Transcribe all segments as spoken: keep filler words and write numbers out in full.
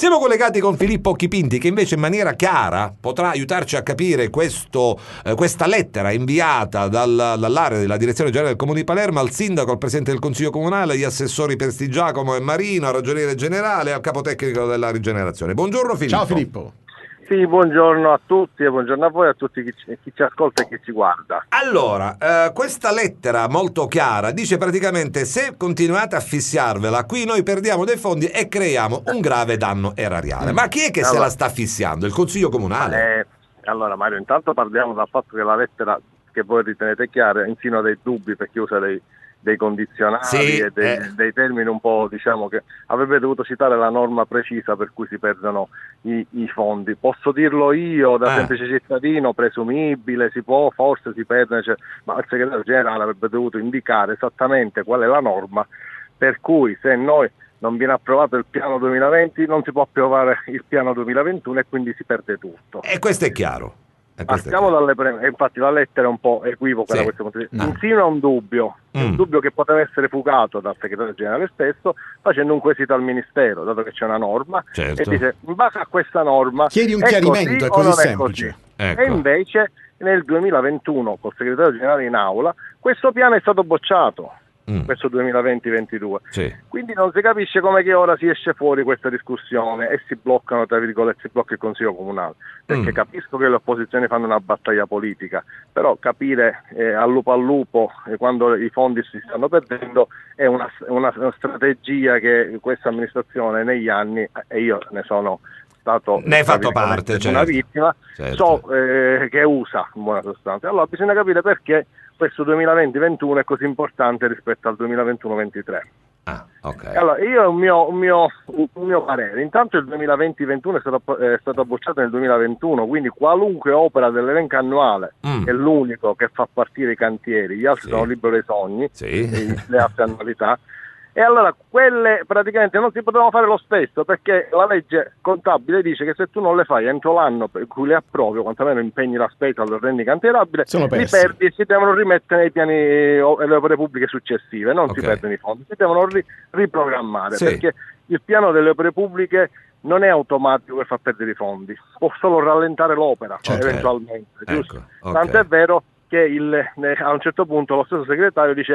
Siamo collegati con Filippo Chipinti, che invece in maniera chiara potrà aiutarci a capire questo, eh, questa lettera inviata dal, dall'area della direzione generale del Comune di Palermo al sindaco, al presidente del Consiglio Comunale, agli assessori Prestigiacomo e Marino, al ragioniere generale, al capotecnico della rigenerazione. Buongiorno Filippo. Ciao Filippo. Sì, buongiorno a tutti e buongiorno a voi e a tutti chi ci, chi ci ascolta e chi ci guarda. Allora, eh, questa lettera molto chiara dice praticamente: se continuate a fissiarvela, qui noi perdiamo dei fondi e creiamo un grave danno erariale. Ma chi è che allora, se la sta fissiando? Il Consiglio Comunale? Eh, allora Mario, intanto parliamo dal fatto che la lettera, che voi ritenete chiara, insinua dei dubbi perché usa dei, dei condizionali sì, e dei, eh. dei termini un po', diciamo, che avrebbe dovuto citare la norma precisa per cui si perdono i, i fondi. Posso dirlo io da ah. semplice cittadino, presumibile, si può, forse si perde, cioè, ma il segretario generale avrebbe dovuto indicare esattamente qual è la norma per cui se noi non viene approvato il piano duemilaventi non si può approvare il piano duemilaventuno e quindi si perde tutto. E questo è chiaro. Partiamo dalle preme, infatti la lettera è un po' equivoca, sì, da questo punto di vista. No. Insinua un dubbio, mm. un dubbio che poteva essere fugato dal segretario generale stesso facendo un quesito al Ministero, dato che c'è una norma, certo. e dice in base a questa norma chiedi un è chiarimento, così, è così è semplice. Così. Ecco. E invece nel duemilaventuno col segretario generale in aula questo piano è stato bocciato. Mm. Questo duemilaventi ventidue, sì. Quindi non si capisce come che ora si esce fuori questa discussione e si bloccano, tra virgolette, si blocca il Consiglio Comunale, perché mm. capisco che le opposizioni fanno una battaglia politica, però capire eh, al lupo al lupo eh, quando i fondi si stanno perdendo è una, una, una strategia che questa amministrazione negli anni, e io ne sono stato ne hai fatto parte, certo. una vittima, certo. so eh, che usa in buona sostanza. Allora bisogna capire perché questo duemilaventi ventuno è così importante rispetto al duemilaventuno ventitré. Ah, okay. Allora, io ho un mio, un, mio, un mio parere. Intanto il duemilaventi ventuno è stato, è stato bocciato nel duemilaventuno, quindi qualunque opera dell'elenco annuale mm. è l'unico che fa partire i cantieri, gli altri sì. sono liberi dei sogni, sì. le altre annualità. E allora quelle praticamente non si potevano fare lo stesso, perché la legge contabile dice che se tu non le fai entro l'anno per cui le approvi o quantomeno impegni la spesa, lo rendi cantierabile, li perdi e si devono rimettere nei piani e le opere pubbliche successive, non okay. si perdono i fondi, si devono ri- riprogrammare, sì. perché il piano delle opere pubbliche non è automatico per far perdere i fondi, può solo rallentare l'opera, okay. eventualmente, giusto? Ecco. Okay. Tanto è vero che il, a un certo punto lo stesso segretario dice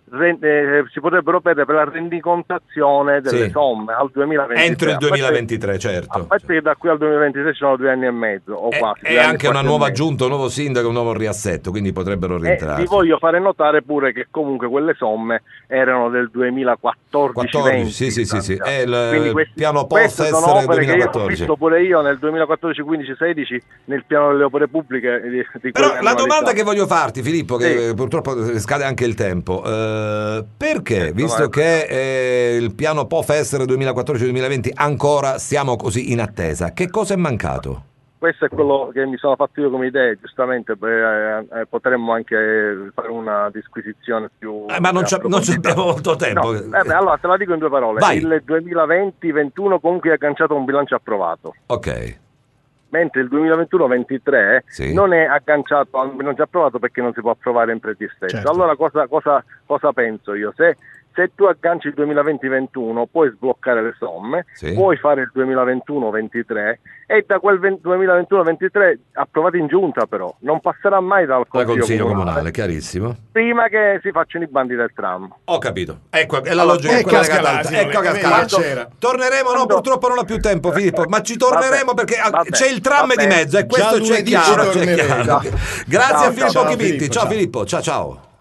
Eh, si potrebbero perdere per la rendicontazione delle sì. somme al duemilaventitré, entro il duemilaventitré, a certo. A parte che da qui al duemilaventitré ci sono due anni e mezzo o e, quasi. E anche una nuova giunta, un nuovo sindaco, un nuovo riassetto, quindi potrebbero rientrare. E vi voglio fare notare pure che comunque quelle somme erano del duemilaquattordici venti. Sì, sì, sì, sì. È il quindi questi, piano P O F essere duemilaquattordici. Ho visto pure io nel duemilaquattordici quindici sedici nel piano delle opere pubbliche di, di Però la domanda che voglio farti, Filippo, che sì. purtroppo scade anche il tempo, eh, perché, visto che eh, il piano P O F essere duemilaquattordici duemilaventi ancora siamo così in attesa, che cosa è mancato? Questo è quello che mi sono fatto io come idea, giustamente beh, eh, potremmo anche fare una disquisizione più... Eh, ma non, c'è, non abbiamo molto tempo. No, eh beh, allora te la dico in due parole. Vai. Il duemilaventi ventuno comunque ha agganciato un bilancio approvato. Ok. Mentre il duemilaventuno ventitré sì. non è agganciato a un bilancio approvato perché non si può approvare in predistesso. Certo. Allora cosa, cosa, cosa penso io? Se... Se tu agganci il duemilaventi ventuno puoi sbloccare le somme, sì. puoi fare il duemilaventuno ventitré e da quel duemilaventuno ventitré approvato in giunta però, non passerà mai dal Consiglio, consiglio comunale. comunale, chiarissimo. Prima che si facciano i bandi del tram. Ho capito, ecco, è la logica. Ecco, ecco, ecco Cascala. Torneremo, no, purtroppo non ha più tempo Filippo, ma ci torneremo vabbè, perché vabbè, c'è il tram vabbè. di mezzo e questo c'è chiaro, c'è chiaro. Grazie ciao, a Filippo ciao, Chipinti, Filippo, ciao ciao. Filippo, ciao ciao.